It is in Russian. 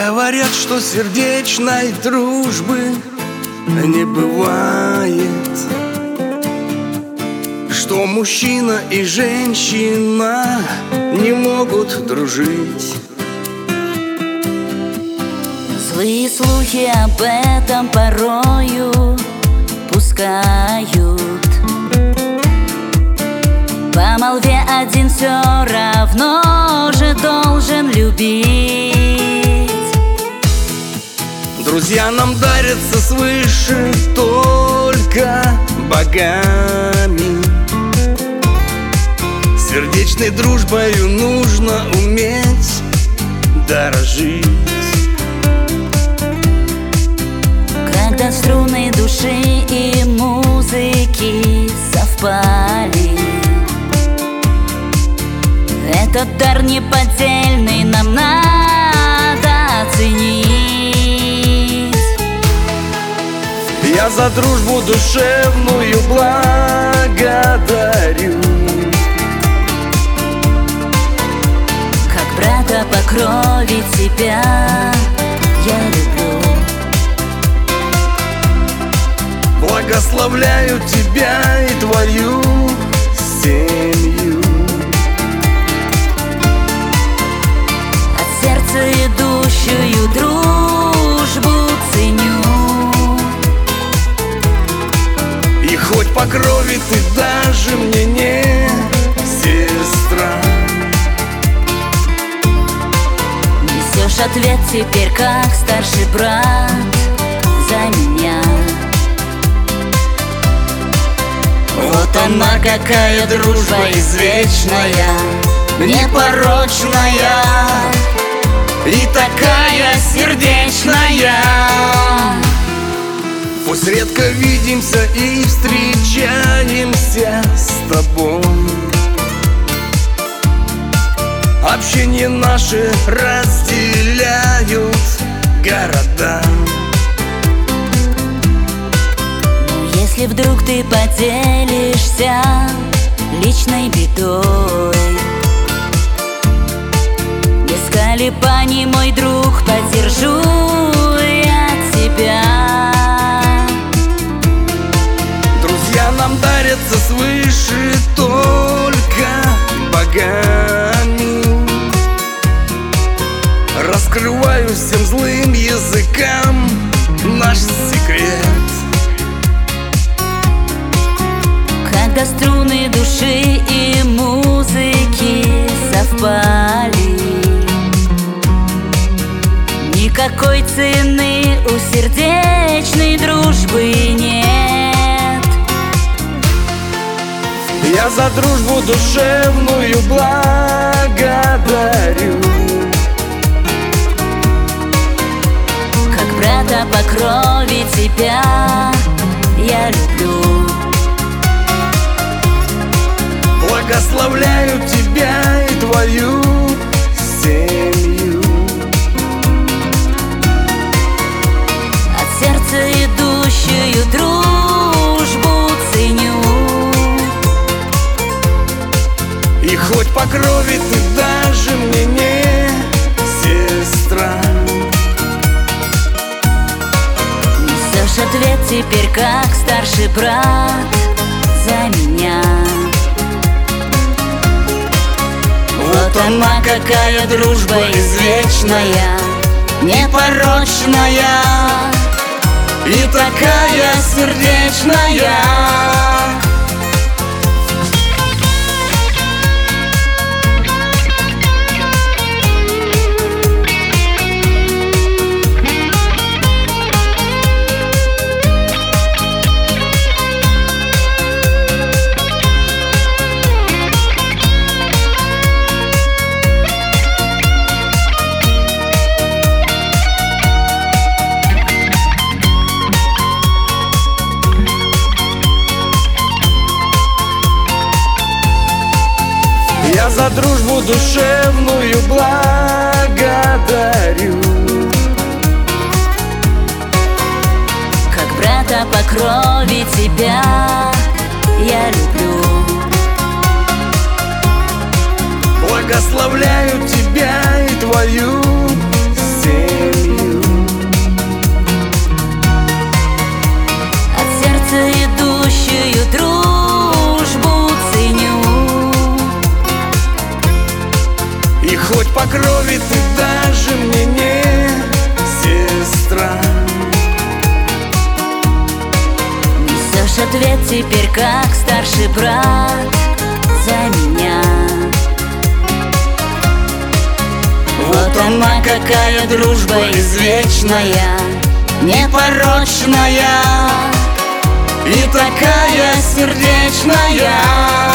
Говорят, что сердечной дружбы не бывает, что мужчина и женщина не могут дружить. Злые слухи об этом порою пускают. По молве один все равно же должен любить. Друзья нам дарятся свыше только богами. Сердечной дружбою нужно уметь дорожить. Когда струны души и музыки совпали, этот дар неподдельный нам надо оценить. Я за дружбу душевную благодарю, как брата по крови тебя я люблю. Благословляю тебя и твою семью. От сердца идущую дружбу ценю. И хоть по крови ты даже мне не сестра, несешь ответ теперь как старший брат за меня. вот она какая дружба извечная, непорочная и такая сердечная. Пусть редко видимся и встречаемся с тобой, общение наше разделяют города. Но если вдруг ты поделишься личной бедой, без колебаний, мой друг, поддержу я тебя. Друзья нам дарятся свыше только богами. Раскрываю всем злым языкам наш секрет. Когда струны души и музыки совпали, никакой цены у сердечной дружбы нет. Я за дружбу душевную благодарю, как брата по крови тебя я люблю. Благословляю тебя и твою семью. От сердца идущую дружбу ценю. И хоть по крови ты даже мне не сестра, несешь ответ теперь как старший брат за меня. Вот она какая дружба извечная, непорочная и такая сердечная. Я за дружбу душевную благодарю, как брата по крови тебя я люблю. благословляю тебя и твою семью. ответ теперь как старший брат за меня. Вот она какая дружба извечная, непорочная и такая сердечная.